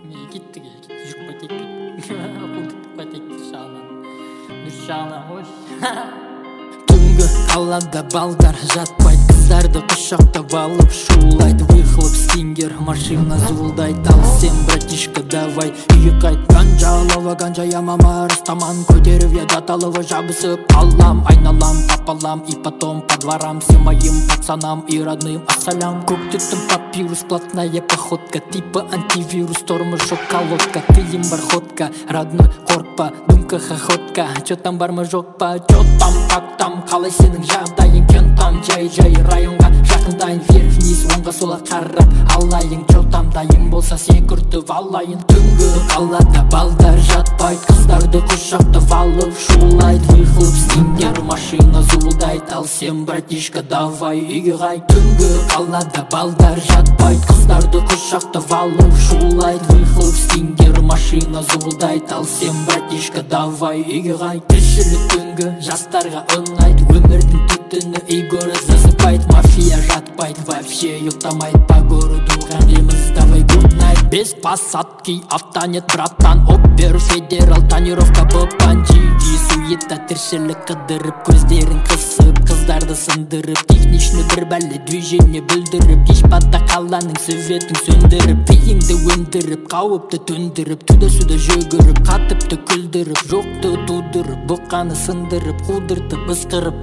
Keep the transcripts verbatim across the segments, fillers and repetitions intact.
кетті кетті жүріп қайтайық құлдықтап қайтайық жағынан бір жағынан қойшы. Түнгі қалада балдар жатпайды, қыздарды құшақтап алып шулайды. Выхлоп стингер, машина зуылдайды. Ал сен, братишка, давай үйге қайт. Ганжа алова, ганжа ямама, растаман көтеріп еді аталығы жабысып алам. Айналам, тапалам, и потом по дворам всем моим пацанам и родным ассалям. Көктүттім папирус, плотная походка, типа антивирус, тормышок колодка. Тыйым бар ходка, родной қорқпа, думка хохотка. Чё там бар ма жоқ па, чё там, как там, қалай сенің жағдайың, көн там, жай-жай районға жақындайын, вверх-вниз, оңға сола қарап алайын. Чё там дайын болса секіртіп алайын. Түнгі қалада балдар жатпайды, қыздарды құшақтап алып шулайды. Выхлоп стингер, машина зуылдайды. Ал сен, братишка, давай үйге қайт. Түнгі қалада балдар жатпайды, қыздарды құшақтап алып шулайды. Выхлоп стингер, машина зуылдайды. Ал сен, братишка, давай үйге қайт. Тіршілік түнгі жастарға ұнайды, өмірдің түтіні үй горы засыпайды. Мафия жатпайды, вообще ұйықтамайды, по городу ходимыз, давай good night. Без посадки автонет, братан, опер федерал, тонировка бапанчи. Суета тіршілік қыдырып, көздерін қысып, қыздарды сындырып, техничный бір бәлі движение бүлдіріп, ешпатта қаланың светін сөндіріп, тиіңді өндіріп, қауіпті төндіріп, түді-сүді жөгіріп, қатыпты күлдіріп, жоқты тудырып, бұқаны сындырып, қудыртып, ысқырып.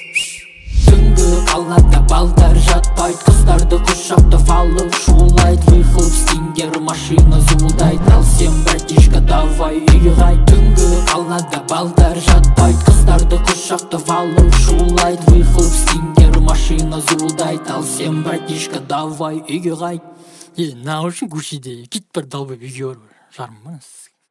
Түнгі қалада балдар жатпайды, қыздарды құшақтап алып шулайды. Выхлоп стингер, машина зуылдайды. Ал сен, братишка, давай үйге қайт. Түнгі қалада балдар жатпайды, қыздарды құшақтап алып шулайды. Выхлоп стингер, машина зуылдайды. Ал сен, братишка, давай үйге қайт. Е, на үшін көшеде кит бір далбап үйге бар, жарым